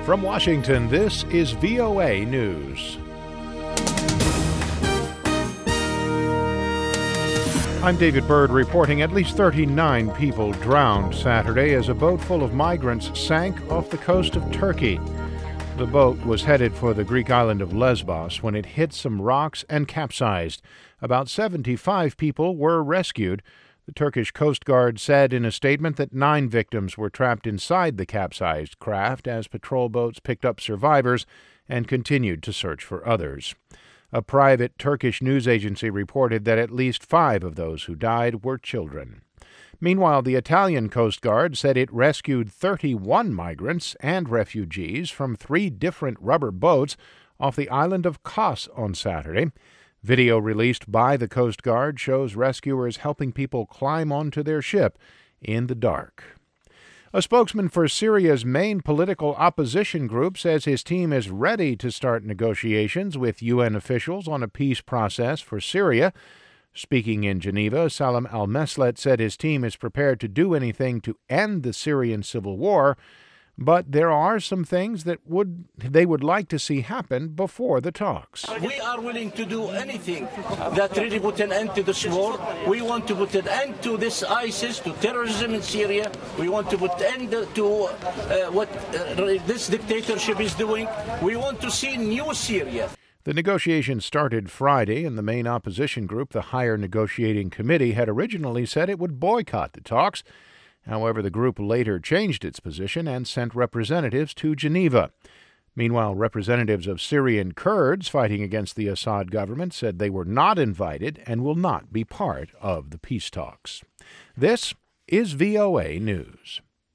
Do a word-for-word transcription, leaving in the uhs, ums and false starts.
From Washington, this is V O A News. I'm David Byrd reporting at least thirty-nine people drowned Saturday as a boat full of migrants sank off the coast of Turkey. The boat was headed for the Greek island of Lesbos when it hit some rocks and capsized. About seventy-five people were rescued. The Turkish Coast Guard said in a statement that nine victims were trapped inside the capsized craft as patrol boats picked up survivors and continued to search for others. A private Turkish news agency reported that at least five of those who died were children. Meanwhile, the Italian Coast Guard said it rescued thirty-one migrants and refugees from three different rubber boats off the island of Kos on Saturday. Video released by the Coast Guard shows rescuers helping people climb onto their ship in the dark. A spokesman for Syria's main political opposition group says his team is ready to start negotiations with U N officials on a peace process for Syria. Speaking in Geneva, Salam al-Meslet said his team is prepared to do anything to end the Syrian civil war, but there are some things that would they would like to see happen before the talks. We are willing to do anything that really put an end to this war. We want to put an end to this ISIS, to terrorism in Syria. We want to put an end to uh, what uh, this dictatorship is doing. We want to see new Syria. The negotiations started Friday, and the main opposition group, the Higher Negotiating Committee, had originally said it would boycott the talks. However, the group later changed its position and sent representatives to Geneva. Meanwhile, representatives of Syrian Kurds fighting against the Assad government said they were not invited and will not be part of the peace talks. This is V O A News.